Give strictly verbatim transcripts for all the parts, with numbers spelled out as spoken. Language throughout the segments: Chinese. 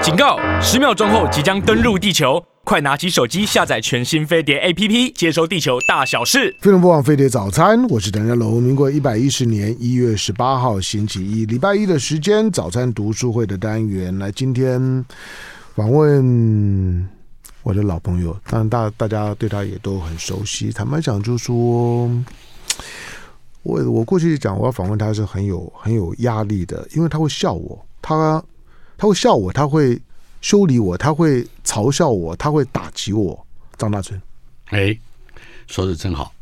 警告！十秒钟后即将登陆地球，快拿起手机下载全新飞碟 A P P， 接收地球大小事。 飞龙不枉飞碟早餐，我是谭家龙。民国一百一十年一月十八号星期一，礼拜一的时间，早餐读书会的单元。来，今天访问我的老朋友，当然大大家对他也都很熟悉。坦白讲，就说。我我过去讲我要访问他是很有很有压力的，因为他会笑我，他他会笑我，他会修理我，他会嘲笑我，他会打击我。张大春， 哎，说的真好，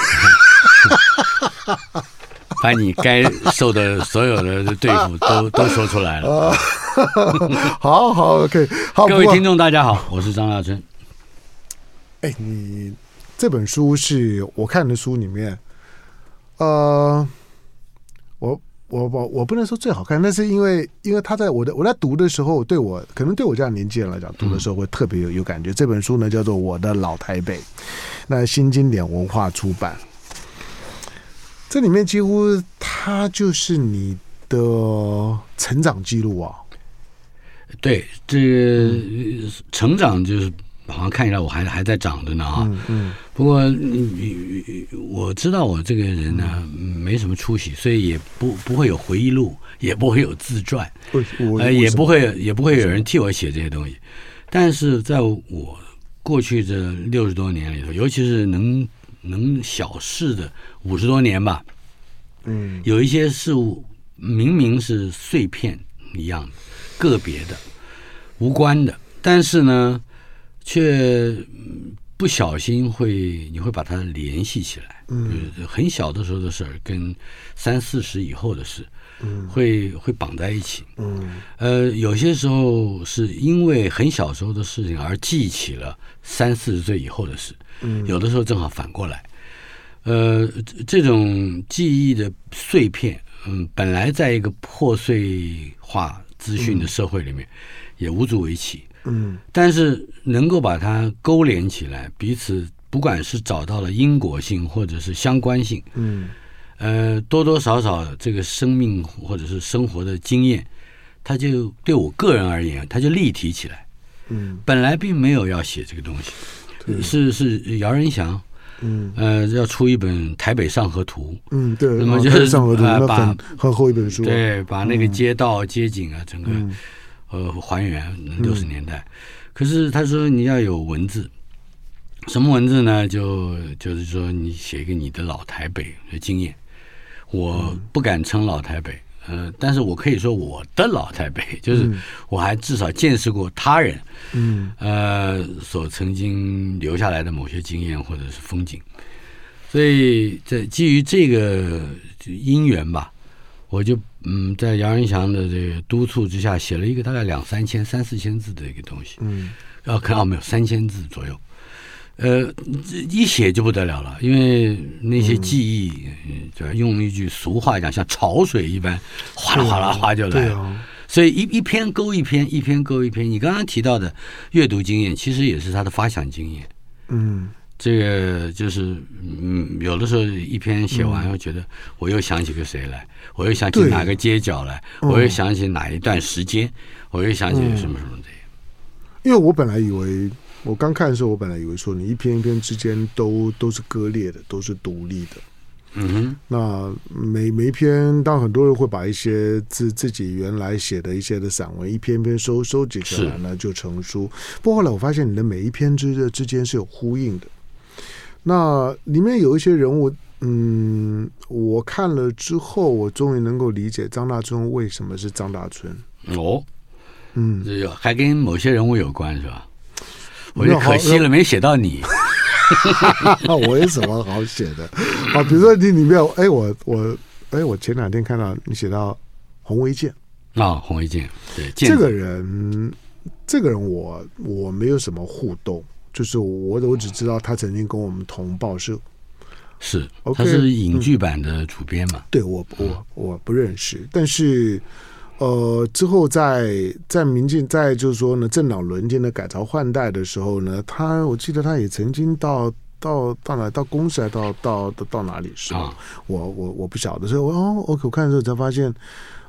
把你该受的所有的对付都都说出来了。 好好 ，OK， 好， 各位听众大家好，我是张大春。 哎，你这本书是我看的书里面。呃，我我我我不能说最好看，但是因为因为他在我的我在读的时候，对我可能对我这样年纪人来讲，读的时候会特别有有感觉。这本书呢叫做《我的老台北》，那新经典文化出版。这里面几乎它就是你的成长记录啊。 对，这个成长就是好像看起来我还还在长着呢啊。嗯嗯。不过我知道我这个人呢没什么出息，所以也不不会有回忆录，也不会有自传，呃，也不会也不会有人替我写这些东西。但是在我过去这六十多年里头，尤其是能能小事的五十多年吧，嗯，有一些事物明明是碎片一样的、个别的、无关的，但是呢，却不小心会你会把它联系起来，嗯，很小的时候的事儿跟三四十以后的事，嗯，会会绑在一起，嗯，呃，有些时候是因为很小时候的事情而记起了三四十岁以后的事，嗯，有的时候正好反过来，呃，这种记忆的碎片，嗯，本来在一个破碎化资讯的社会里面，嗯，也无足为奇。嗯，但是能够把它勾连起来，彼此不管是找到了因果性或者是相关性，嗯，呃，多多少少这个生命或者是生活的经验，它就对我个人而言，它就立体起来。嗯，本来并没有要写这个东西，是是姚仁祥，嗯，呃，要出一本《台北上河图》，嗯，对，那么就是上河图， 呃、 把很厚一本书， 对，把那个街道、嗯、街景啊，整个。嗯呃，还原六十年代，嗯，可是他说你要有文字，什么文字呢？就就是说你写一个你的老台北的经验。我不敢称老台北，呃，但是我可以说我的老台北，就是我还至少见识过他人，嗯，呃，所曾经留下来的某些经验或者是风景。所以在基于这个因缘吧。我就嗯，在姚仁祥的这个督促之下，写了一个大概两三千、三四千字的一个东西。嗯，要看到没有，三千字左右。呃，一写就不得了了，因为那些记忆，嗯，就用一句俗话讲，像潮水一般，哗啦哗啦哗就来了。啊，所以一一篇勾一篇，一篇勾一篇。你刚刚提到的阅读经验，其实也是他的发想经验。嗯。这个就是嗯，有的时候一篇写完，又觉得我又想起个谁来，我又想起哪个街角来，我又想起哪一段时间，我又想起什么什么这样。 因为我本来以为，我刚看的时候，我本来以为说你一篇一篇之间都都是割裂的，都是独立的。嗯哼，那每每一篇，当很多人会把一些自自己原来写的一些的散文，一篇一篇收收集起来呢，就成书。不过后来我发现，你的每一篇之之间是有呼应的。那里面有一些人物，嗯，我看了之后，我终于能够理解张大春为什么是张大春。 哦，嗯，这还跟某些人物有关是吧？我就可惜了，没写到你。 我有什么好写的？啊，比如说你里面，哎，我我哎，我前两天看到你写到洪维健啊，洪维健，对， 这个人，这个人我我没有什么互动。就是我我只知道他曾经跟我们同报社， 是， okay, 他是影剧版的主编嘛？ 嗯，对，我我我不认识，但是呃，之后在在民进在就是说呢，政党轮替的改朝换代的时候呢，他我记得他也曾经到到到哪到公司，还到到到到哪里是吧？啊，我我我不晓得，所以我哦 ，OK， 我看的时候才发现。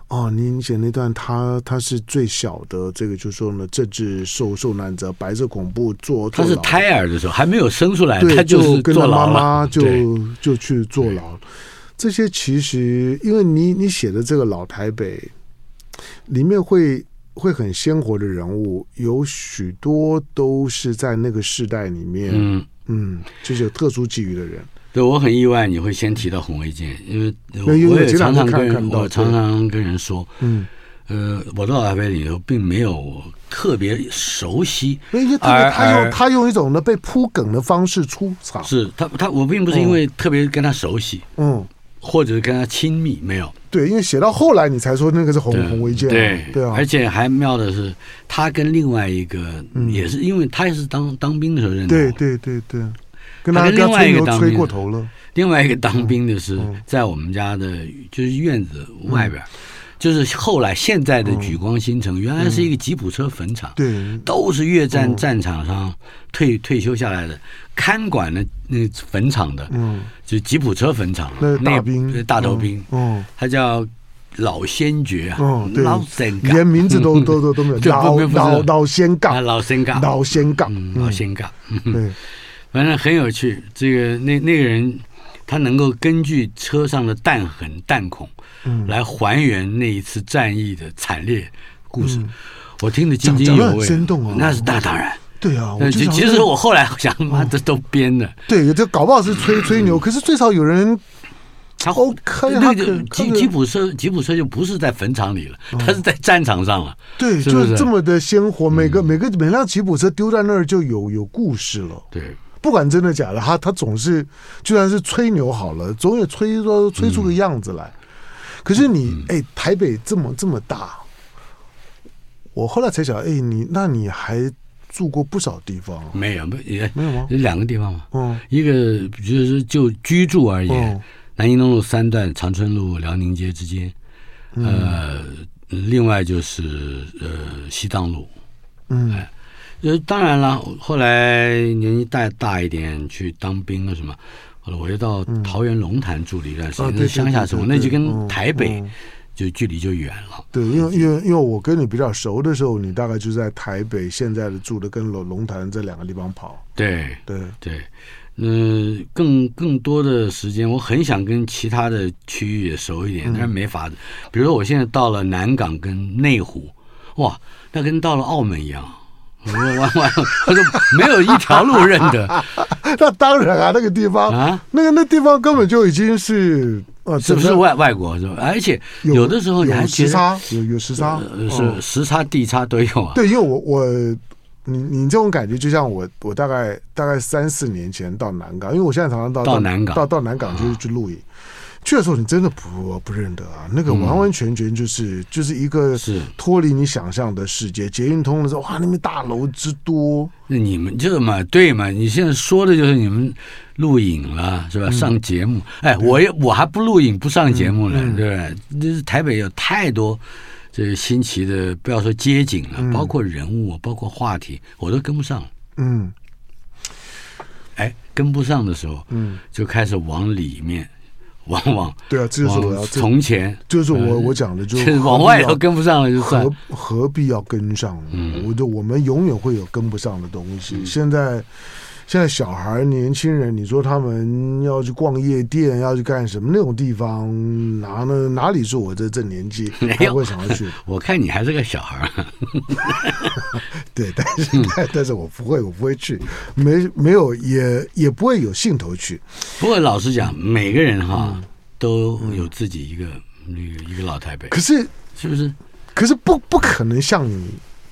哦，您写那段他他是最小的这个，就是说呢，政治受受难者，白色恐怖坐， 他是胎儿的时候还没有生出来， 对， 他就是跟他妈妈就就去坐牢。这些其实，因为你你写的这个老台北里面会会很鲜活的人物，有许多都是在那个世代里面，嗯嗯，就是有特殊际遇的人。 对，我很意外你会先提到洪维健，因为我也常常跟人我常常跟人说，嗯，呃，我到台北里头并没有特别熟悉， 因为他他用他用一种呢被铺梗的方式出场， 是他他我并不是因为特别跟他熟悉，嗯，或者跟他亲密，没有， 对，因为写到后来你才说那个是洪洪维健， 对对啊， 而且还妙的是，他跟另外一个也是，因为他也是当当兵的时候认识， 对对对对。跟他跟另外一个当兵吹过头了， 另外一个当兵的是在我们家的，就是院子外边，就是后来现在的莒光新城，原来是一个吉普车坟场， 对， 都是越战战场上退退休下来的看管的那坟场的，嗯，就吉普车坟场， 那大兵大头兵，嗯，他叫老先觉啊， 嗯，对， 老先觉， 连名字都都都都没有，老老老先杠， 老先杠， 老先杠， 老先杠， 对。 反正很有趣，这个那那个人，他能够根据车上的弹痕、弹孔，嗯，来还原那一次战役的惨烈故事，嗯、我听得津津有味， 生动啊！ 那是大当然， 对啊。 其其实我后来想，妈的都编的， 对，这搞不好是吹吹牛，可是最少有人。 他哦，那个吉吉普车，吉普车就不是在坟场里了，他是在战场上了。 对，就是这么的鲜活，每个每个每辆吉普车丢在那儿就有有故事了。 对。 不管真的假的，他他总是就算是吹牛好了，总也吹说吹出个样子来。嗯、可是你哎、嗯，台北这么这么大，我后来才想，哎，你那你还住过不少地方？ 没有，也没有吗？ 两个地方嘛。嗯，一个就是就居住而言，嗯、南京东路三段长春路辽宁街之间，嗯、呃，另外就是呃西藏路，嗯。哎呃，当然了，后来年纪大大一点，去当兵了什么，后来我又到桃园龙潭住了一段时间，那、嗯、乡下生活，那就跟台北就距离就远了。 对，因为因为因为我跟你比较熟的时候，你大概就在台北现在的住的跟龙龙潭这两个地方跑。 对对对，嗯、呃，更更多的时间，我很想跟其他的区域也熟一点，但是没法子。比如说我现在到了南港跟内湖，哇，那跟到了澳门一样。我完完，我就没有一条路认得。 那当然啊，那个地方啊，那个那地方根本就已经是呃，是不是外外国是吧？而且有的时候你还时差，有有时差， 呃、是时差地差都有啊。 对，因为我我你你这种感觉，就像我我大概大概三四年前到南港，因为我现在常常到到南港到到南港就是去露营。去的时候你真的不不认得啊，那个完完全全就是、嗯、就是一个脱离你想象的世界。捷运通的时候，哇，那边大楼之多。 那你们这嘛，对嘛？你现在说的就是你们录影了，是吧？嗯、上节目，哎，我我还不录影不上节目了，嗯、对不对？这是台北有太多这新奇的，不要说街景了，嗯、包括人物，包括话题，我都跟不上。嗯，哎，跟不上的时候，嗯，就开始往里面。往往对啊，这就是我要从前， 就是我、呃、我讲的，就是往外头跟不上了就算， 何何必要跟上？嗯，我的我们永远会有跟不上的东西。嗯、现在现在小孩年轻人，你说他们要去逛夜店，要去干什么？那种地方哪呢？哪里是我这这年纪还会想要去？ 我看你还是个小孩。 对，但是、嗯、但, 但是我不会，我不会去，没没有也也不会有兴头去。 不过老实讲，每个人哈、嗯、都有自己一个那个一个老台北。 可是是不是？ 可是不不可能像你。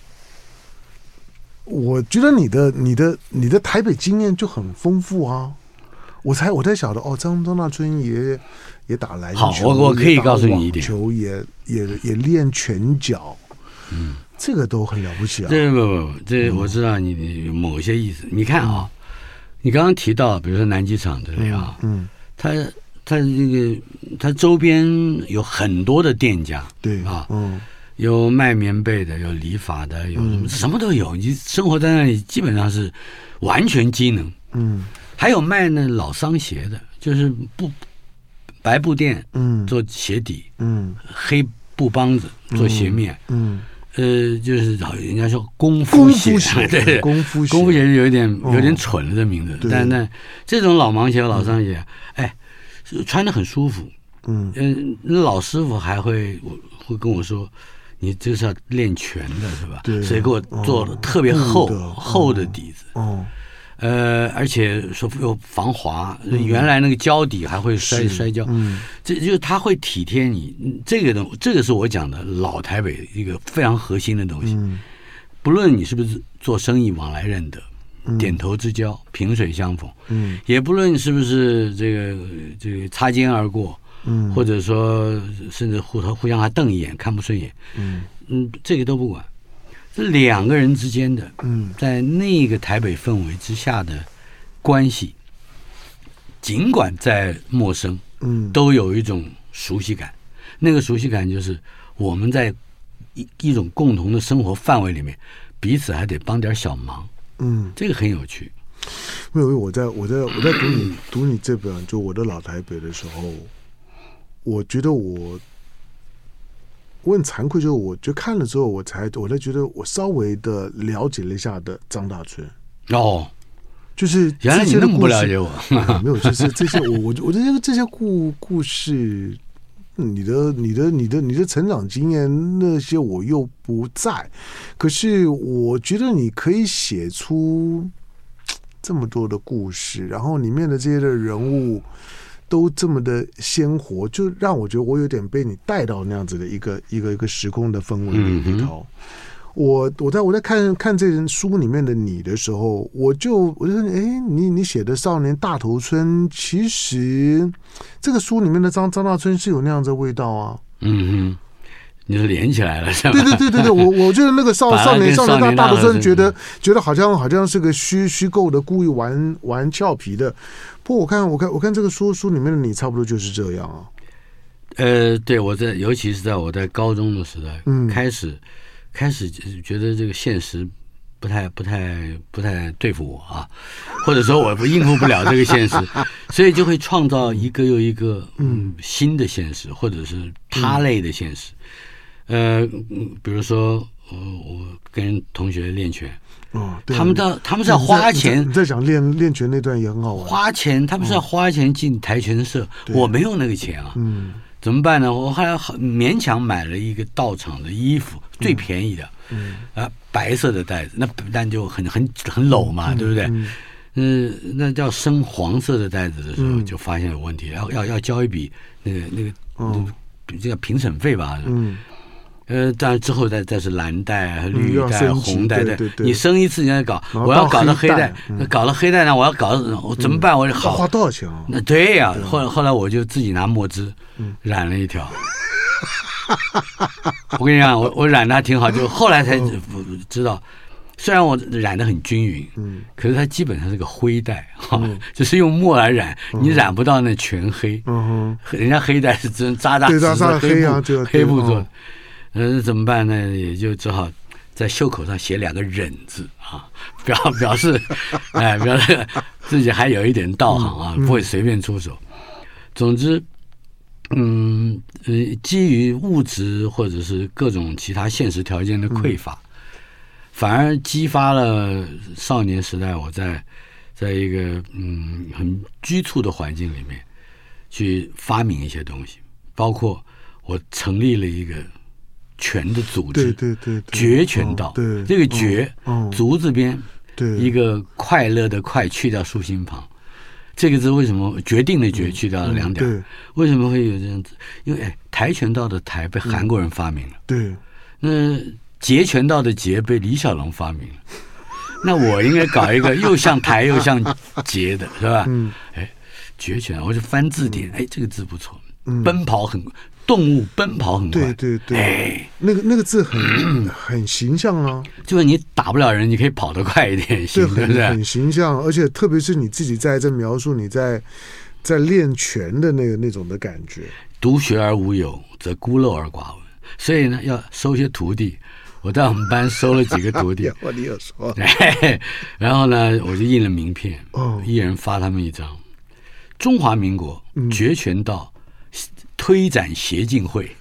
我觉得你的你的你的台北经验就很丰富啊！我才我才晓得哦，张张大春也也打篮球， 好，我我可以告诉你一点， 球也也也练拳脚，嗯，这个都很了不起啊！ 这不不不，这我知道你你某些意思。你看啊，你刚刚提到，比如说南机场对不对啊？嗯，他他这个他周边有很多的店家， 对啊， 嗯。 有卖棉被的，有理发的，有什么、嗯、什么都有。你生活在那里，基本上是完全机能。嗯，还有卖那老桑鞋的，就是布白布店，嗯，做鞋底，嗯，黑布帮子做鞋面， 嗯， 呃，就是人家说功夫鞋， 鞋， 对， 功夫鞋， 功夫鞋是有点有点蠢了的名字，但那这种老盲鞋、老桑鞋，哎，穿得很舒服， 嗯嗯，那老师傅还会会跟我说。你这是要练拳的是吧？ 对， 所以给我做了特别厚、哦、厚的底子。 哦， 呃，而且说又防滑，嗯、原来那个胶底还会摔摔跤。嗯，这就是他会体贴你。这个东，这个是我讲的老台北一个非常核心的东西。嗯，不论你是不是做生意往来认得，嗯、点头之交、萍水相逢。嗯，也不论是不是这个这个擦肩而过。嗯，或者说甚至互互相还瞪一眼，看不顺眼，嗯嗯，这个都不管，这两个人之间的，嗯，在那个台北氛围之下的关系，尽管再陌生，嗯，都有一种熟悉感。那个熟悉感就是我们在一一种共同的生活范围里面，彼此还得帮点小忙，嗯，这个很有趣。 因为我在我在我在读你读你这本就我的老台北的时候。我觉得我我很惭愧，就是我就看了之后，我才我才觉得我稍微的了解了一下的张大春哦， 就是原来你那么不了解我， 没有，就是这些我我我这些这些故故事，你的你的你的你的成长经验那些我又不在，可是我觉得你可以写出这么多的故事，然后里面的这些的人物。都这么的鲜活，就让我觉得我有点被你带到那样子的一个一个一个时空的氛围里头。嗯、我我在我在看看这本书里面的你的时候，我就我就说，哎，你你写的少年大头春，其实这个书里面的张张大春是有那样子的味道啊。 嗯哼。你是连起来了，是吧？ 对对对对对，我我觉得那个少少年少年大大头春，觉得觉得好像好像是个虚虚构的，故意玩玩俏皮的。不过我看我看我看这个书书里面的你，差不多就是这样啊。 呃，对，我在尤其是在我在高中的时代，嗯，开始开始觉得这个现实不太不太不太对付我啊，或者说我不应付不了这个现实，所以就会创造一个又一个嗯新的现实，或者是他类的现实。呃，比如说，呃，我跟同学练拳，哦，他们到他们是要花钱。 你在讲练练拳那段也很好玩。 花钱，他们是要花钱进跆拳社，嗯、我没有那个钱啊。嗯，怎么办呢？我后来勉强买了一个道场的衣服，最便宜的，嗯啊，白色的带子，那但就很很很搂嘛，嗯、对不对？嗯，嗯那叫深黄色的带子的时候，就发现有问题，要要要交一笔那个那个，哦、这叫评审费吧？嗯。呃，但之后再再是蓝带、绿带、嗯、红带的，你升一次你要搞，我要搞到黑带，嗯、搞到黑带呢，我要搞，我怎么办？我好花多少钱啊？ 那对呀、啊，后来后来我就自己拿墨汁染了一条。我跟你讲，我我染的还挺好，就后来才知道，虽然我染的很均匀，嗯，可是它基本上是个灰带，哈、嗯，就是用墨来染，你染不到那全黑，嗯哼，人家黑带是真扎扎实实的黑布，黑布做的。嗯，怎么办呢？也就只好在袖口上写两个忍字啊，表表示，哎，表示自己还有一点道行啊，不会随便出手。总之，嗯呃，基于物质或者是各种其他现实条件的匮乏，嗯、反而激发了少年时代我在在一个嗯很局促的环境里面去发明一些东西，包括我成立了一个。拳的组织， 对对对， 决拳道， 哦、对这个决， 哦、 足字边， 对， 一个快乐的快去掉竖心旁，这个字为什么决定的决去掉了两点？ 嗯、 为什么会有这样子？因为哎，跆拳道的跆被韩国人发明了， 嗯、对， 那截拳道的截被李小龙发明了，那我应该搞一个又像跆又像截的，是吧？嗯，哎，决拳，我就翻字典，哎，这个字不错，嗯、奔跑很。动物奔跑很快， 对对对，哎，那个那个字很很形象啊， 就是你打不了人，你可以跑得快一点， 对，很很形象，而且特别是你自己在这描述你在在练拳的那个那种的感觉。 独学而无友，则孤陋而寡闻，所以呢，要收些徒弟。我在我们班收了几个徒弟， 我你有说， 然后呢，我就印了名片，哦，一人发他们一张，中华民国决拳道。推展协进会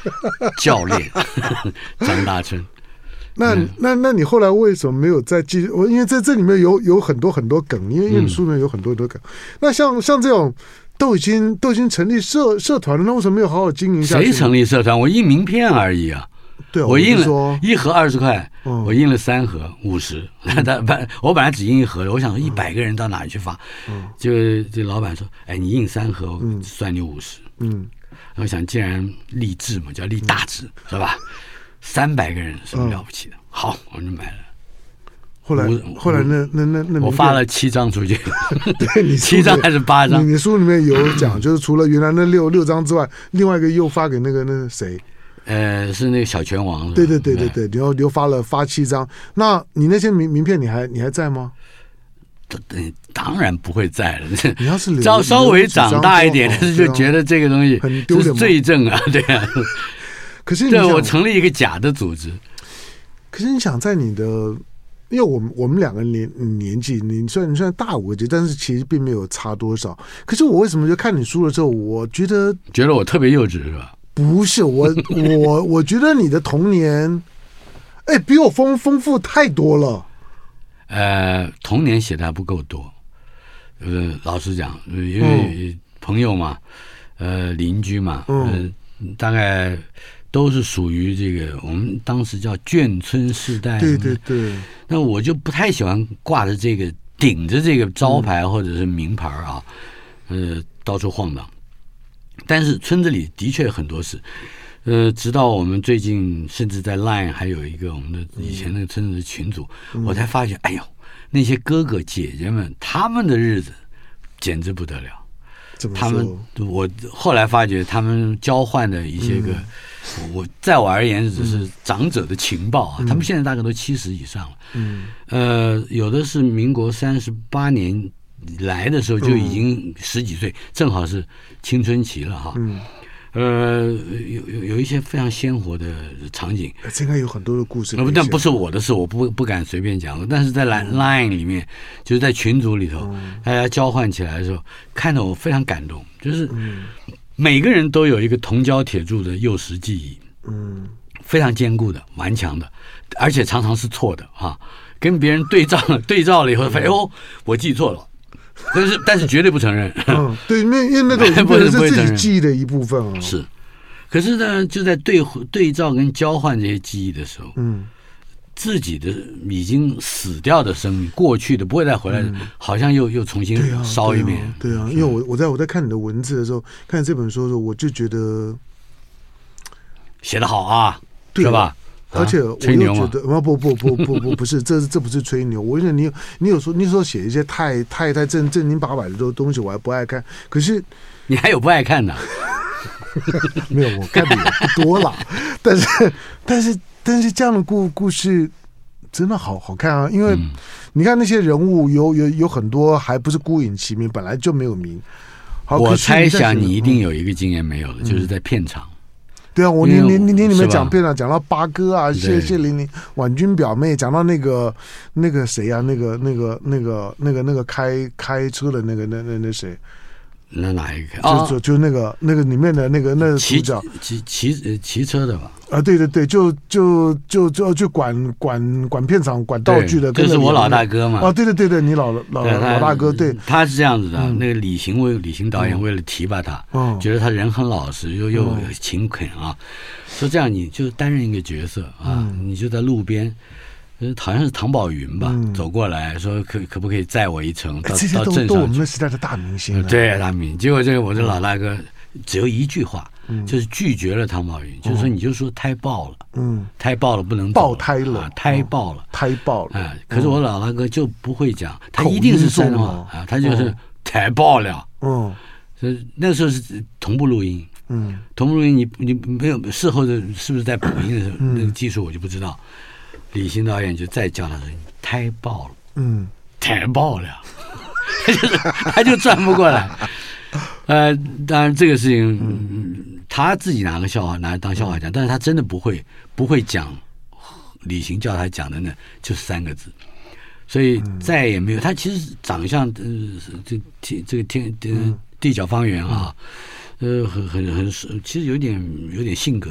教练张大春。 那、嗯、那那你后来为什么没有再继续？我因为在这里面有有很多很多梗，因为因为你书里面有很多很多梗。嗯、那像像这种都已经都已经成立社社团了，那为什么没有好好经营下去？ 谁成立社团？我印名片而已啊。 对， 我印了一盒二十块， 嗯、 我印了三盒五十。我本来只印一盒的，我想说一百个人到哪里去发？嗯、就这老板说：“哎，你印三盒，我算你五十。”嗯，我想既然立志嘛，叫立大志，是吧？三百个人什么了不起的？嗯、好，我就买了。 后来后来那那那那我发了七张出去， 对你七张还是八张？ 你你书里面有讲，就是除了原来那六六张之外，另外一个又发给那个那个谁？ 呃，是那个小拳王。 对对对对对，然后又发了发七张。那你那些名名片你还你还在吗？ 当然不会在了。 你要是稍稍微长大一点，但是就觉得这个东西是罪证啊，对啊。 可是你对我成立一个假的组织。 可是你想在你的，因为我们我们两个年年纪，你虽然你虽然大五个节，但是其实并没有差多少。可是我为什么就看你书了之后，我觉得觉得我特别幼稚是吧？ 不是我我我觉得你的童年，哎，比我丰丰富太多了。 呃，童年写的还不够多。呃，老实讲，因为朋友嘛，呃，邻居嘛，嗯、呃，大概都是属于这个我们当时叫眷村世代。 对对对。 那我就不太喜欢挂着这个顶着这个招牌或者是名牌啊，嗯、呃，到处晃荡。但是村子里的确有很多事，呃，直到我们最近甚至在 Line 还有一个我们的以前那个村子的群组，嗯、我才发现，哎呦，那些哥哥姐姐们他们的日子简直不得了。他们我后来发觉他们交换的一些个，嗯、我在我而言只是长者的情报啊。嗯、他们现在大概都七十以上了，嗯，呃，有的是民国三十八年。来的时候就已经十几岁，嗯、正好是青春期了哈。嗯，呃，有有有一些非常鲜活的场景， 这应该有很多的故事。 但不是我的事，我不不敢随便讲。但是在 Line 里面，就是在群组里头，嗯、大家交换起来的时候，看得我非常感动。就是每个人都有一个铜胶铁铸的幼时记忆，嗯，非常坚固的、顽强的，而且常常是错的哈。跟别人对照了，对照了以后，发现哦，我记错了。但是但是绝对不承认。 嗯，对，因为因为那个是自己记忆的一部分啊。 是，可是呢，就在对对照跟交换这些记忆的时候，嗯，自己的已经死掉的生命，过去的不会再回来的，嗯、好像又又重新烧一遍。 对啊，对啊，因为我我在我在看你的文字的时候，看这本书的时候，我就觉得写得好啊，是吧？ 而且我又觉得，不不不不不不是，这这不是吹牛。我觉得你你有时候你有时候写一些太太太正正经八百的东西，我还不爱看。可是你还有不爱看的？ 没有，我看的也不多啦。但是但是但是这样的故故事真的好好看啊！因为你看那些人物有有有很多还不是孤影其名，本来就没有名。好， 我猜想你一定有一个经验没有的，嗯、就是在片场。 对啊，我你你你你里面讲片了，讲到八哥啊，谢谢玲玲、婉君表妹，讲到那个那个谁啊，那个那个那个那个那个开开车的那个那那那谁， 那哪一个？ 就就就那个那个里面的那个那个主角骑骑骑车的吧？ 啊，对对对，就就就就就管管管片场管道具的， 这是我老大哥嘛？ 啊，对对对对，你老老老大哥，对， 他是这样子的。那个李行为李行导演为了提拔他，觉得他人很老实，又又勤恳啊，说这样你就担任一个角色啊，你就在路边。好像是唐宝云吧，嗯、走过来说可可不可以载我一程到、 哎、 到镇上去？ 都我们那时代的大明星、啊， 对大明星。结果这个我这老大哥只有一句话，嗯、就是拒绝了唐宝云，嗯、就是说你就说胎爆了，嗯，胎爆了不能爆胎了， 啊、胎爆了， 胎爆了。 哎，可是我老大哥就不会讲，他一定是山话啊，他就是胎爆了，嗯，所以那时候是同步录音，嗯，同步录音你你没有事后的是不是在补音的时候、嗯、那个技术我就不知道。李行导演就再叫他说：“胎爆了，嗯，胎爆了，他就他就转不过来。呃，当然这个事情、嗯、他自己拿个笑话拿当笑话讲，但是他真的不会不会讲李行叫他讲的呢，就三个字，所以再也没有。他其实长相呃这这这个天呃地角方圆啊，呃很很很其实有点有点性格的。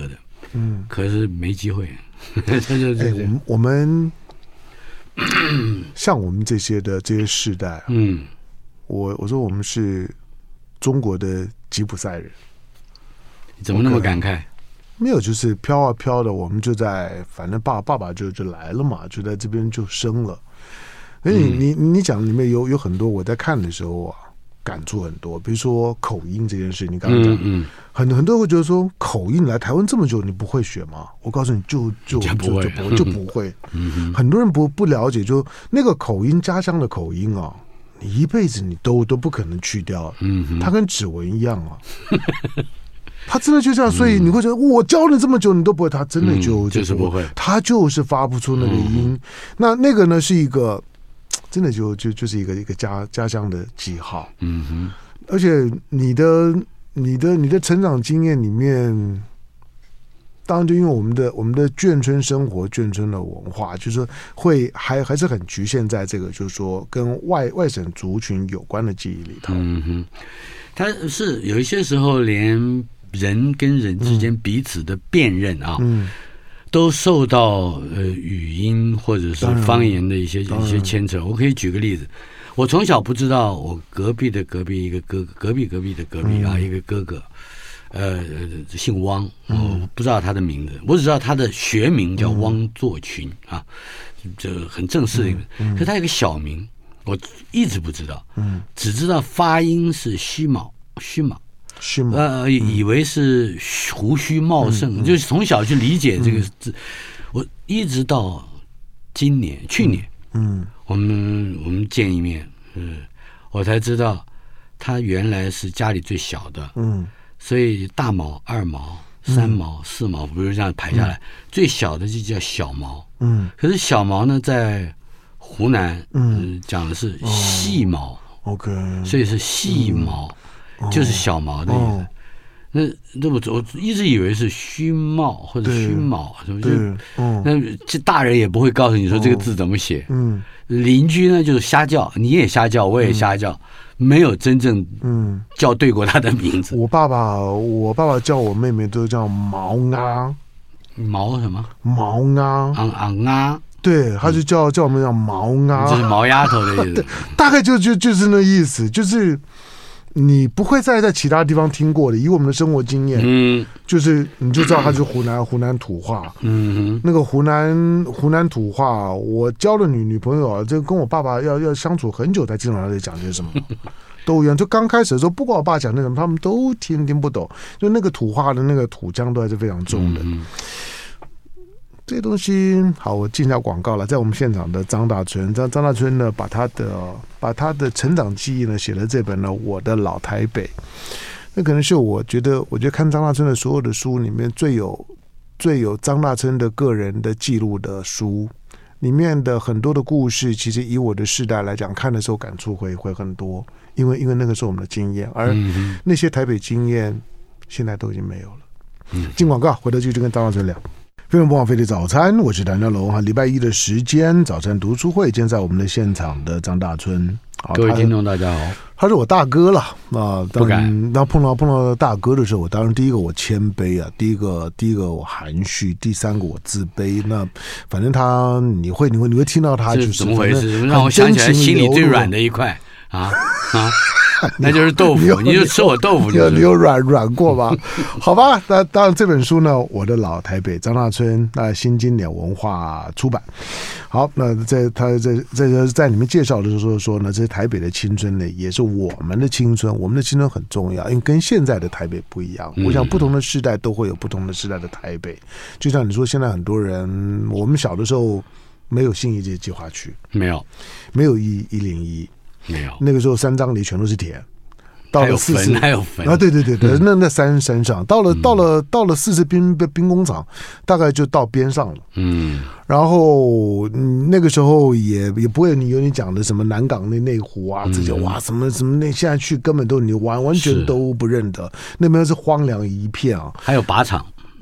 嗯，可是没机会。这就这、 哎、我们我们像我们这些的这些世代、啊，嗯，我我说我们是中国的吉普赛人， 你怎么那么感慨？ 没有，就是飘啊飘的，我们就在，反正爸爸爸就就来了嘛，就在这边就生了。所以你、嗯、你你讲里面有有很多我在看的时候啊，感触很多，比如说口音这件事，你刚刚讲，嗯嗯，很很多人会觉得说口音来台湾这么久你不会学吗？我告诉你就就就不会就不就不会。嗯、很多人不不了解，就那个口音家乡的口音啊，你一辈子你都都不可能去掉，嗯，它跟指纹一样啊。他真的就这样，所以你会觉得、嗯、我教了这么久你都不会，他真的就、 嗯、就是不会， 他就是发不出那个音。嗯、那那个呢是一个真的就就就是一个一个家家乡的记号。嗯哼，而且你的你的你的成长经验里面，当然就因为我们的我们的眷村生活、眷村的文化，就是说会还还是很局限在这个，就是说跟外外省族群有关的记忆里头。 嗯哼，他是有一些时候连人跟人之间彼此的辨认啊，嗯、都受到呃语音或者是方言的一些一些牵扯。我可以举个例子，我从小不知道我隔壁的隔壁一个哥哥，隔壁隔壁的隔壁啊、嗯、一个哥哥，呃姓汪，我不知道他的名字，我只知道他的学名叫汪作群啊，这很正式的一个，嗯嗯、可是他有个小名，我一直不知道，嗯、只知道发音是虚卯虚卯。 是吗？ 呃，以为是胡须茂盛，嗯嗯、就是从小去理解这个字。嗯、我一直到今年、去年，嗯，我们我们见一面，嗯，我才知道他原来是家里最小的，嗯，所以大毛、二毛、三毛、嗯、四毛，比如这样排下来，嗯、最小的就叫小毛，嗯，可是小毛呢，在湖南，嗯、呃，讲的是细毛、 哦、，OK， 所以是细毛。嗯就是小毛的意思，哦、那那我我一直以为是虚茂或者虚卯什么，就、哦、那这大人也不会告诉你说这个字怎么写。嗯，邻居呢就是瞎叫，你也瞎叫，我也瞎叫，嗯、没有真正嗯叫对过他的名字。 我爸爸，我爸爸叫我妹妹都叫毛啊， 毛什么？ 毛啊， 昂昂啊。 对，他就叫、嗯、叫我们叫毛啊， 就是毛丫头的意思。 大概就就就是那意思，就是。你不会再在其他地方听过的，以我们的生活经验，嗯，就是你就知道它是湖南湖南土话，嗯，那个湖南湖南土话，我交了女女朋友啊，这跟我爸爸要要相处很久才经常在讲些什么，都一样。就刚开始的时候，不管我爸讲那什么，他们都听听不懂，就那个土话的那个土腔都还是非常重的。嗯这些东西好，我进一下广告了。在我们现场的张大春，张张大春呢，把他的把他的成长记忆呢写了这本呢《我的老台北》。那可能是我觉得，我觉得看张大春的所有的书里面最有最有张大春的个人的记录的书，里面的很多的故事，其实以我的世代来讲，看的时候感触会会很多，因为因为那个是我们的经验，而那些台北经验现在都已经没有了。进广告，回头继续跟张大春聊。非常不枉费的早餐，我是谭家龙哈。礼拜一的时间，早餐读书会，今天在我们的现场的张大春， 各位听众大家好， 他是我大哥了啊。不敢。当碰到碰到大哥的时候，我当然第一个我谦卑啊，第一个第一个我含蓄，第三个我自卑。那反正他你会你会你会听到他就是怎么回事，让我想起来心里最软的一块啊啊。那就是豆腐，你就吃我豆腐就是。 你有软软过吗？好吧，那当然这本书呢，我的老台北，张大春，那新经典文化出版。好，那在他在在在里面介绍的时候说呢，这台北的青春呢，也是我们的青春，我们的青春很重要，因为跟现在的台北不一样。我想不同的世代都会有不同的世代的台北，就像你说，现在很多人，我们小的时候没有信义这计划区， 没有， 没有一一零一。 没有， 那个时候三张里全都是田，到了四次还有坟啊，对对对对，嗯、那那山山上，到了、嗯、到了到了四次兵兵工厂，大概就到边上了，嗯，然后、嗯、那个时候也也不会你有你讲的什么南港那内湖啊，这些、嗯、哇什么什么那现在去根本都你完完全都不认得，那边是荒凉一片啊， 还有靶场。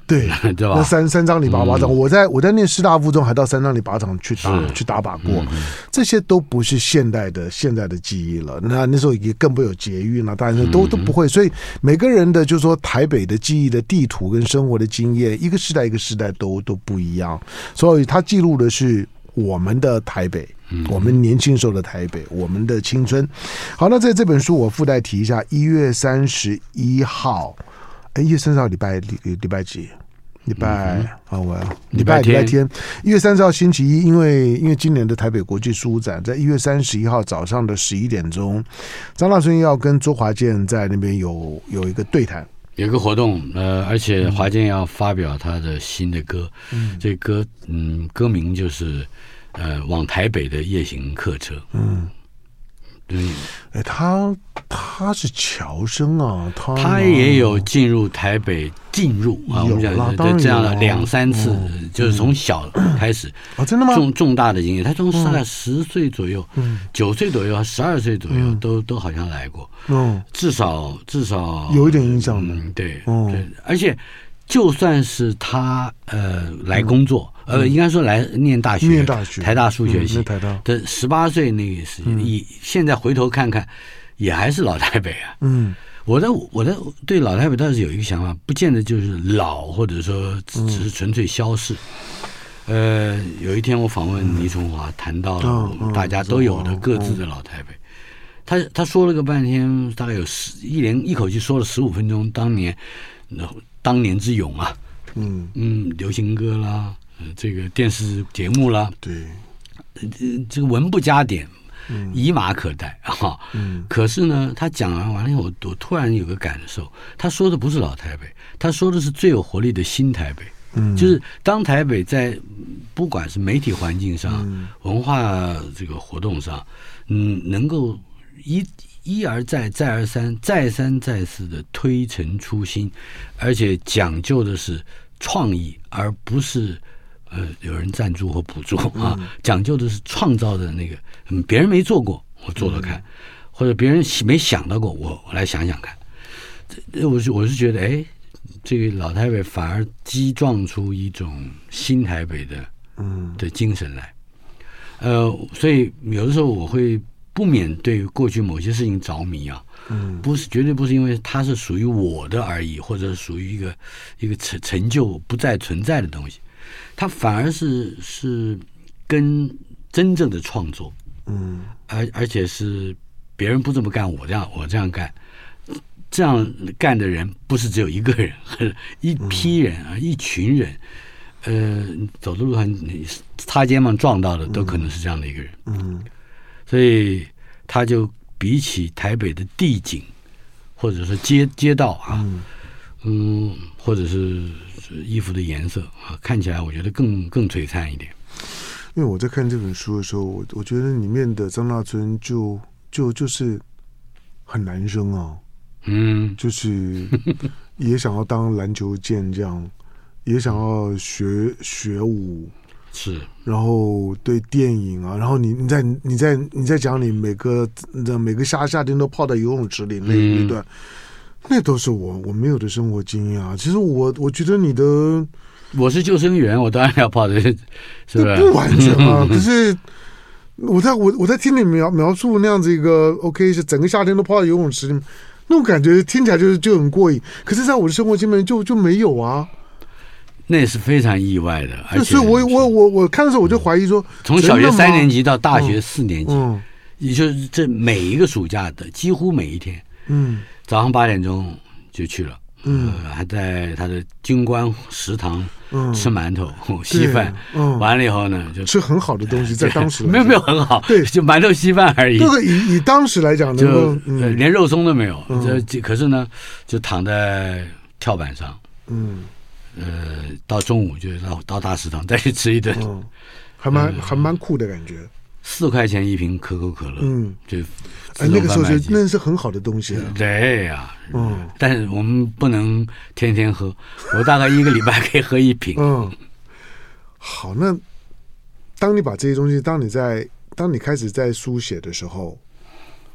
对对吧？ 那三三张里拔拔掌，嗯、我在我在念师大附中，还到三张里拔掌去打去打靶过，嗯、这些都不是现代的现代的记忆了。那那时候也更不有捷运了，当然都、嗯、都不会。所以每个人的就是说台北的记忆的地图跟生活的经验，一个时代一个时代都都不一样。所以它记录的是我们的台北。我们年轻时候的台北，我们的青春。好，那在这本书我附带提一下，一月三十一号，哎，一月三十号礼拜礼礼拜几？礼拜、嗯、啊，我礼拜礼拜天，一月三十号星期一，因为因为今年的台北国际书展在一月三十一号早上的十一点钟，张大春要跟周华健在那边有有一个对谈。 有个活动，呃，而且华健要发表他的新的歌，嗯，这歌嗯歌名就是呃往台北的夜行客车，嗯，对， 哎，他他是侨生啊，他他也有进入台北，进入啊，我们讲的这样的两三次，嗯、就是从小开始啊、哦，真的吗？ 重重大的经验，他从大概十岁左右，嗯，九岁左右，十二岁左右，嗯、都都好像来过，嗯，至少至少有一点印象的， 嗯，对，嗯、对，而且就算是他呃来工作。嗯呃，应该说来念大学， 念大学， 台大数学系， 嗯、台大的十八岁那个时间，以、嗯、现在回头看看，也还是老台北啊。嗯，我的我的对老台北倒是有一个想法，不见得就是老，或者说只是纯粹消逝。嗯、呃，有一天我访问倪崇华，谈到了我们大家都有的各自的老台北，嗯、他他说了个半天，大概有十一连一口气说了十五分钟，当年当年之勇啊，嗯嗯，流行歌啦。这个电视节目啦， 对， 这个文不加点，嗯、以马可待哈。嗯、可是呢，他讲完完了以后，我我突然有个感受，他说的不是老台北，他说的是最有活力的新台北。嗯，就是当台北在不管是媒体环境上、嗯、文化这个活动上，嗯，能够一一而再、再而三、再三再四的推陈出新，而且讲究的是创意，而不是。呃，有人赞助或补助啊，嗯、讲究的是创造的那个，嗯，别人没做过，我做做看，嗯、或者别人没想到过，我我来想想看。这我是我是觉得，哎，这个老台北反而激撞出一种新台北的嗯的精神来。呃，所以有的时候我会不免对过去某些事情着迷啊，嗯，不是绝对不是因为它是属于我的而已，或者属于一个一个成成就不再存在的东西。它反而是是跟真正的创作，嗯，而而且是别人不这么干，我这样我这样干，这样干的人不是只有一个人，一批人啊，一群人，呃，走的路上你擦肩膀撞到的都可能是这样的一个人，嗯，所以他就比起台北的地景，或者说街街道啊，嗯。嗯，或者是衣服的颜色啊，看起来我觉得更更璀璨一点。 因为我在看这本书的时候，我我觉得里面的张大春就就就是很男生啊，嗯，就是也想要当篮球健将，也想要学学舞， 是， 然后对电影啊，然后你你在你在你在讲你每个每个夏夏天都泡在游泳池里那一段。嗯，那都是我我没有的生活经验啊！其实我我觉得你的， 我是救生员，我当然要泡的，是不是？ 不完全啊！可是我在我我在听你描描述那样子一个 OK， 是整个夏天都泡在游泳池里面，那种感觉听起来就是就很过瘾。可是在我的生活经验就就没有啊， 那也是非常意外的。而且所以我我我我看的时候我就怀疑说， 从小学三年级到大学四年级，嗯，也就是这每一个暑假的几乎每一天，嗯。早上八点钟就去了，嗯，呃、还在他的军官食堂吃馒头、嗯、稀饭，嗯，完了以后呢，就吃很好的东西，在当时没有没有很好， 对， 就馒头稀饭而已。 这个以以当时来讲， 就、嗯、连肉松都没有，嗯、这可是呢，就躺在跳板上，嗯，呃，到中午就到到大食堂再去吃一顿， 嗯、还蛮、呃、还蛮酷的感觉。 四块钱一瓶可口可乐，嗯，就哎，那个时候就那是很好的东西啊。 对呀、啊，嗯，但是我们不能天天喝，我大概一个礼拜可以喝一瓶。 嗯，好，那当你把这些东西，当你在当你开始在书写的时候，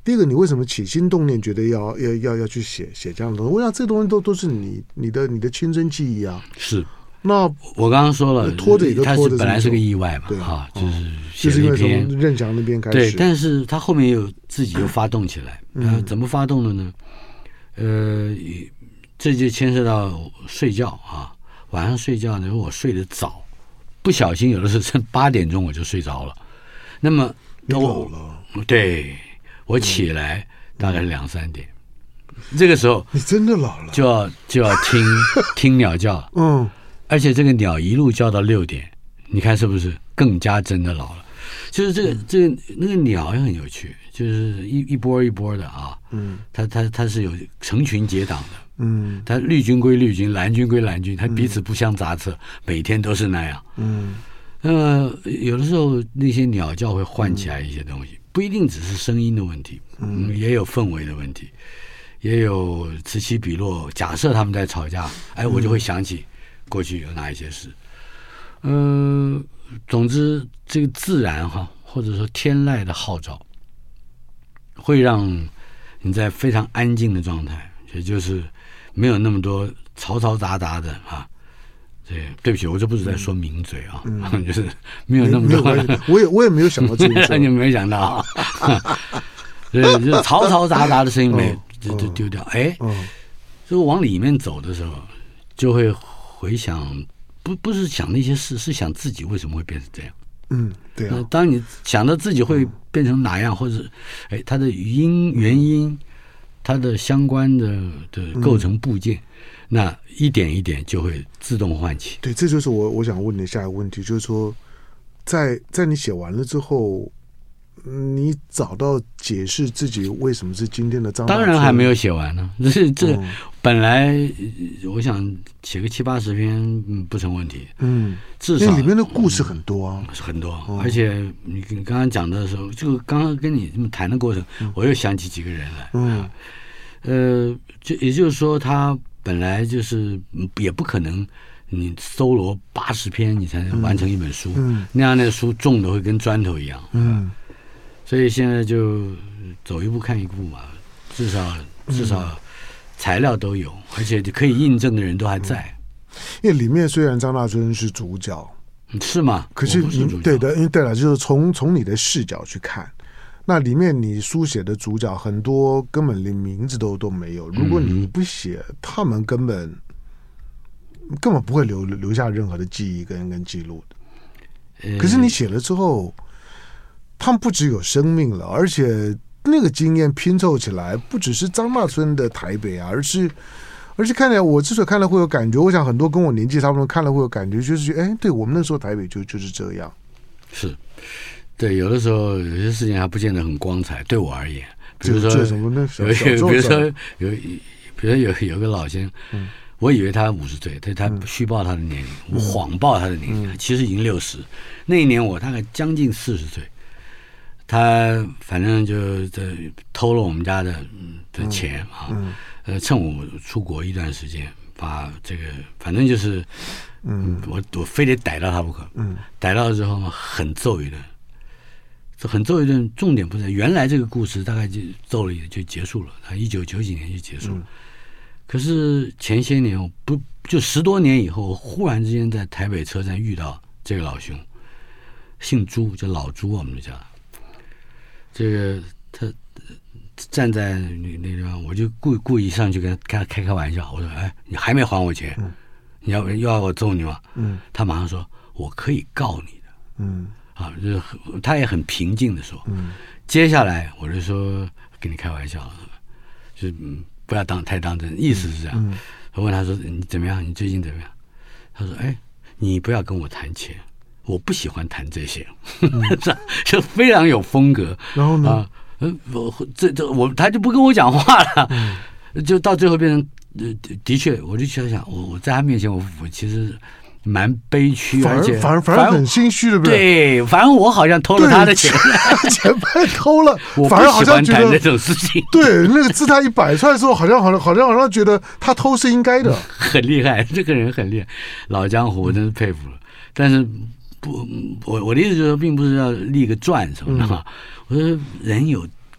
第一个，你为什么起心动念觉得要要要要去写写这样的东西？我想这东西都都是你你的你的亲身记忆啊。 是。 那我刚刚说了， 拖着一个拖着， 本来是个意外嘛， 对啊，就是就是因为从任翔那边开始， 对，但是他后面又自己又发动起来，嗯，怎么发动的呢？呃，这就牵涉到睡觉啊，晚上睡觉呢，我睡得早，不小心有的时候趁八点钟我就睡着了，那么都了， 对我起来大概两三点，这个时候你真的老了， 就要就要听听鸟叫， 嗯。 而且这个鸟一路叫到六点，你看是不是更加真的老了？就是这个这个那个鸟也很有趣，就是一一波一波的啊，嗯，它它它是有成群结党的，嗯，它绿军归绿军，蓝军归蓝军，它彼此不相杂策，每天都是那样，嗯，那么有的时候那些鸟叫会唤起来一些东西，不一定只是声音的问题，嗯，也有氛围的问题，也有此起彼落。假设他们在吵架，哎，我就会想起。过去有哪一些事？嗯、呃，总之，这个自然哈，或者说天籁的号召，会让你在非常安静的状态，也就是没有那么多嘈嘈杂杂的啊。这对不起，我这不是在说名嘴啊，嗯、就是没有那么多。 我也我也没有想到这个， 你没想到啊，对，就是嘈嘈杂杂的声音没就就丢掉。哎，就往里面走的时候，就会。回想不不是想那些事，是想自己为什么会变成这样。 嗯，对啊。 当你想到自己会变成哪样，或者哎，它的因原因，它的相关的的构成部件，嗯、那一点一点就会自动唤起。 对，这就是我我想问你下一个问题，就是说，在在你写完了之后。你找到解释自己为什么是今天的张大春？ 当然还没有写完呢。这这、嗯、本来我想写个七八十篇、嗯、不成问题。嗯，至少里面的故事很多啊， 嗯、很多。嗯、而且你你刚刚讲的时候，就刚刚跟你这么谈的过程，嗯、我又想起几个人来。嗯，呃，就也就是说，他本来就是也不可能。你搜罗八十篇，你才能完成一本书。嗯，那样那书重的会跟砖头一样。嗯。所以现在就走一步看一步嘛，至少至少材料都有，而且可以印证的人都还在。 因为里面虽然张大春是主角， 是吗？ 可是你对的，因为对了，就是从从你的视角去看，那里面你书写的主角很多根本连名字都都没有。如果你不写，嗯、他们根本根本不会留留下任何的记忆跟跟记录的。呃、可是你写了之后。他们不只有生命了，而且那个经验拼凑起来，不只是张大春的台北啊，而是而是看起来，我之所以看了会有感觉，我想很多跟我年纪差不多看了会有感觉，就是觉得，哎，对我们那时候台北就就是这样。 是，对，有的时候有些事情还不见得很光彩，对我而言，比如说什么呢？ 有比如说有，比如说有有个老先生，嗯、我以为他五十岁，他他虚报他的年龄，我谎报他的年龄，嗯、其实已经六十。那一年我大概将近四十岁。他反正就在偷了我们家的的钱啊，嗯嗯、呃，趁我出国一段时间，把这个反正就是，嗯，我我非得逮到他不可，嗯，逮到之后嘛，狠揍一顿，这狠揍一顿，重点不在原来这个故事大概就揍了也就结束了，他一九九几年就结束了，嗯、可是前些年我不就十多年以后，我忽然之间在台北车站遇到这个老兄，姓朱，叫老朱，我们叫他。这个他站在那那地方，我就故故意上去跟他开开玩笑，我说：“哎，你还没还我钱，嗯、你要又要我揍你吗？”嗯，他马上说：“我可以告你的。”嗯，啊，就是他也很平静的说。嗯，接下来我就说跟你开玩笑，就是不要当太当真，意思是这样。嗯、我问他说：“你怎么样？你最近怎么样？”他说：“哎，你不要跟我谈钱。”我不喜欢谈这些，嗯、就非常有风格。 然后呢？ 啊，我这这我他就不跟我讲话了，嗯、就到最后变成呃，的确，我就想想，我我在他面前我，我我其实蛮悲屈， 反而而且反而反而很心虚，对不对？ 对，反正我好像偷了他的钱， 钱被偷了， 我反而好像觉得这种事情， 对，那个姿态一摆出来的时候，好像好像好像好像觉得他偷是应该的， 很厉害，这个人很厉害，老江湖，我真是佩服了，但是。不，我我的意思就是说，并不是要立个传什么的嘛。嗯、我说人有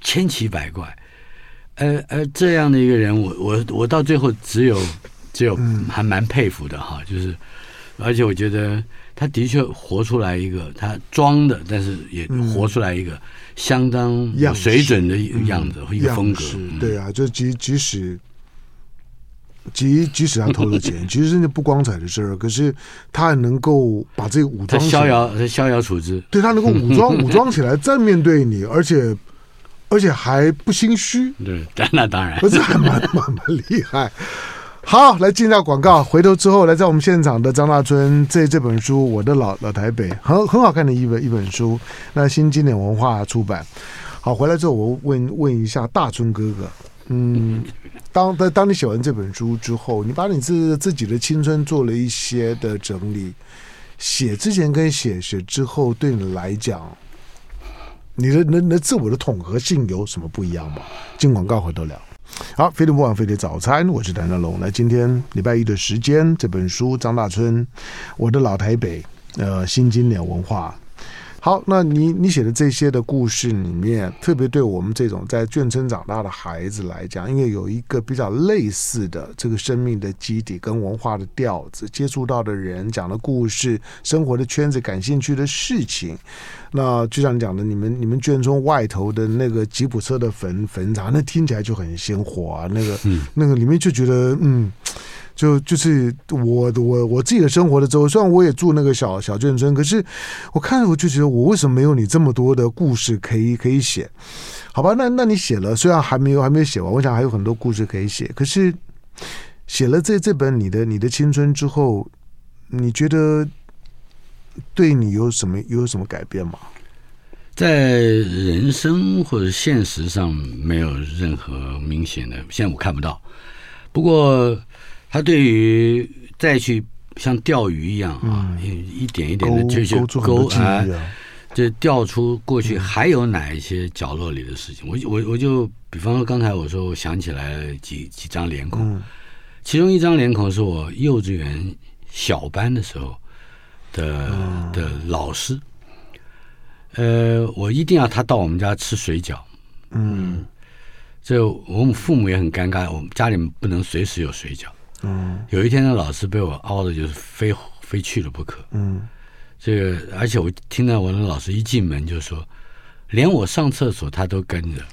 千奇百怪。呃呃，这样的一个人，我我我到最后只有只有还蛮佩服的哈，就是，而且我觉得他的确活出来一个他装的，但是也活出来一个相当有水准的样子和一个风格。 嗯、对啊，就即即使即即使他偷了钱，其实是那不光彩的事儿，可是他还能够把这个武装逍遥逍遥处之， 对他能够武装武装起来再面对你，而且。而且还不心虚， 对，那当然， 这还蛮蛮蛮厉害。好，来进到广告，回头之后来在我们现场的张大春这这本书《我的老老台北》很很好看的一本一本书，那新经典文化出版。好，回来之后我问问一下大春哥哥，嗯，当当当你写完这本书之后，你把你自自己的青春做了一些的整理，写之前跟写写之后对你来讲。你的你的自我的统合性有什么不一样吗？进广告回头聊。好，飞碟不晚飞碟早餐，我是谭德龙。那今天礼拜一的时间，这本书张大春《我的老台北》，呃，新经典文化。好，那你你写的这些的故事里面，特别对我们这种在眷村长大的孩子来讲，因为有一个比较类似的这个生命的基底跟文化的调子，接触到的人讲的故事，生活的圈子，感兴趣的事情。那就像你讲的，你们你们眷村外头的那个吉普车的坟坟场，那听起来就很鲜活啊，那个、嗯、那个里面就觉得嗯。就就是我我我自己的生活的时候，虽然我也住那个小小眷村，可是我看着我就觉得，我为什么没有你这么多的故事可以可以写？好吧，那那你写了，虽然还没有还没有写完，我想还有很多故事可以写。可是写了这这本你的你的青春之后，你觉得对你有什么有什么改变吗？ 在人生或者现实上没有任何明显的，现在我看不到。不过。他对于再去像钓鱼一样啊，嗯、一点一点的就去勾啊，就调出过去还有哪一些角落里的事情。我我我就比方说刚才我说我想起来了几几张脸孔，嗯、其中一张脸孔是我幼稚园小班的时候的、嗯、的老师，呃，我一定要他到我们家吃水饺，嗯，这我们父母也很尴尬，我们家里不能随时有水饺。嗯，有一天呢，老师被我凹的就是非非去了不可。嗯，这个而且我听到我的老师一进门就说，连我上厕所他都跟着。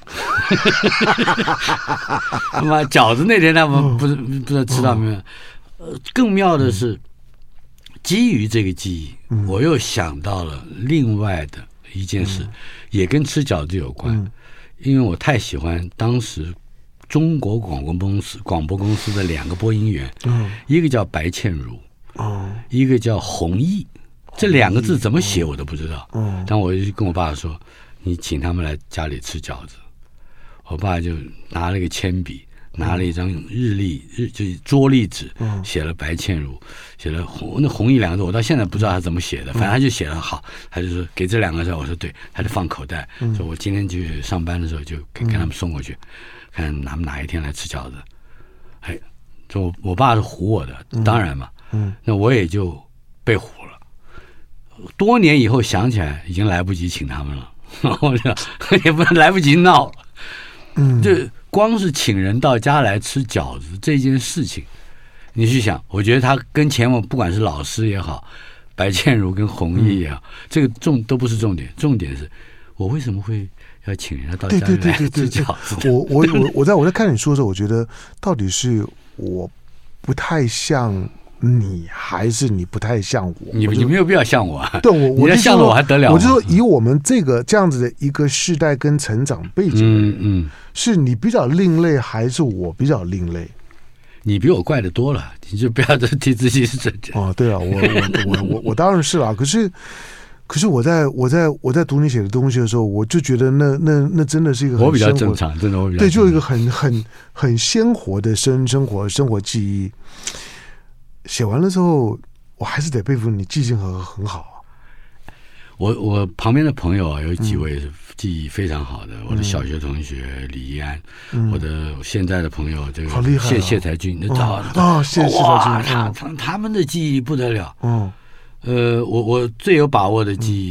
他妈饺子那天他们不是不知道吃到没有？呃，更妙的是，基于这个记忆，我又想到了另外的一件事，也跟吃饺子有关，因为我太喜欢当时。中国广播公司广播公司的两个播音员，嗯、一个叫白倩如，哦、一个叫弘毅，这两个字怎么写我都不知道。嗯、但我就跟我爸说：“你请他们来家里吃饺子。”我爸就拿了一个铅笔，拿了一张日历，日就是桌历纸，写了白倩如，写了弘那弘毅两个字，我到现在不知道他怎么写的，反正他就写了好，他就说给这两个字，我说对，他就放口袋，嗯、说我今天去上班的时候就给给他们送过去。看他们哪一天来吃饺子，哎，就我爸是唬我的，当然嘛，嗯，那我也就被唬了。多年以后想起来，已经来不及请他们了，我就也不能来不及闹了。嗯，就光是请人到家来吃饺子这件事情，你去想，我觉得他跟前面不管是老师也好，白倩如跟弘毅也好，嗯、这个重都不是重点，重点是我为什么会。要请人家到家里来吃饺子。 我我我我在我在看你说的时候，我觉得到底是我不太像你，还是你不太像我？ 你你没有必要像我啊！ 对我，我你像了我还得了？ 我就说以我们这个这样子的一个世代跟成长背景的人，嗯嗯，是你比较另类，还是我比较另类？ 你比我怪得多了，你就不要再替自己是正经。 哦，对啊，我我我我我当然是啦，可是。可是我在我在我在读你写的东西的时候，我就觉得那那那真的是一个很我比较正常，真的我比较对，就一个很很很鲜活的生生活生活记忆。写完了之后，我还是得佩服你记性很很好啊。 我我旁边的朋友啊，有几位是记忆非常好的，嗯、我的小学同学李怡安，嗯、我的现在的朋友这个谢、哦、谢才俊，那早啊谢谢才俊， 他他他们的记忆不得了，嗯。呃，我我最有把握的记忆，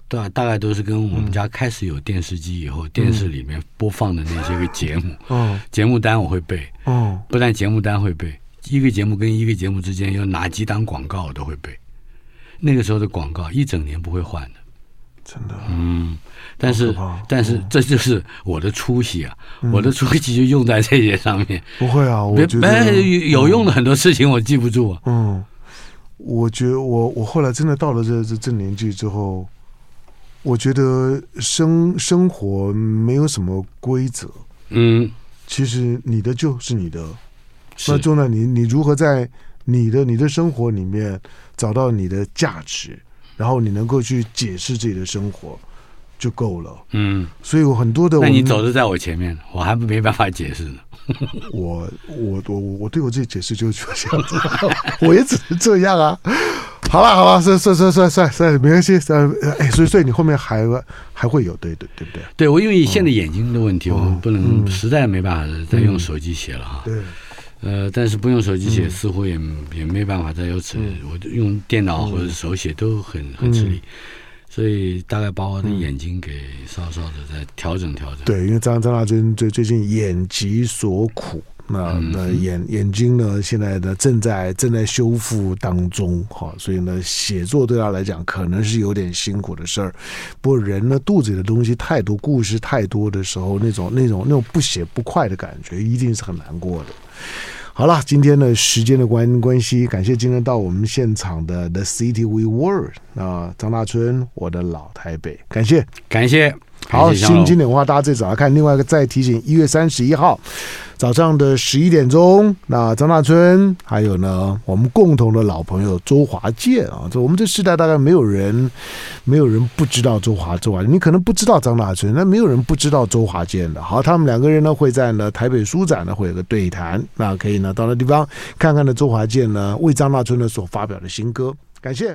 大大概都是跟我们家开始有电视机以后，嗯、电视里面播放的那些个节目，嗯、节目单我会背，嗯、不但节目单会背，一个节目跟一个节目之间有哪几档广告我都会背。那个时候的广告一整年不会换的， 真的， 嗯。但是，但是这就是我的出息啊！嗯、我的出息就用在这些上面。 不会啊，我觉得有用的很多事情我记不住啊。 嗯，我觉得我我后来真的到了这这这年纪之后，我觉得生生活没有什么规则。嗯，其实你的就是你的，那重要你你如何在你的你的生活里面找到你的价值，然后你能够去解释自己的生活。就够了，嗯，所以有很多的， 那你走的在我前面，我还没办法解释呢。 我我我我对我自己解释就是这样子，我也只是这样啊。好了好了，算算算算算算，没关系。呃，哎，所以所以你后面还还会有，对对对不对？ 对，我因为现在眼睛的问题，嗯、我们不能、嗯、实在没办法再用手机写了哈。 对。 呃，但是不用手机写，嗯、似乎也也没办法再有吃。嗯、我用电脑或者手写都很很吃力。嗯所以大概把我的眼睛给稍稍的再调整调整。 对，因为张张大春最最近眼疾所苦，那那眼眼睛呢，现在呢正在正在修复当中，哈，所以呢，写作对他来讲可能是有点辛苦的事儿。不过人呢肚子里的东西太多，故事太多的时候，那种那种那种不写不快的感觉，一定是很难过的。好了，今天的時間的關關係，感謝今天到我們現場的 The City We Were 啊，張大春，我的老台北，感謝感謝。 好，新經典文化大家自己找來看。另外一個再提醒，一月三十一號早上的十一點鐘，那張大春還有呢我們共同的老朋友周華健啊，這我們這世代大概沒有人沒有人不知道周華周華健，你可能不知道張大春，那沒有人不知道周華健的。好，他們兩個人呢會在呢台北書展呢會有個對談，那可以呢到那地方看看呢周華健呢為張大春呢所發表的新歌，感謝。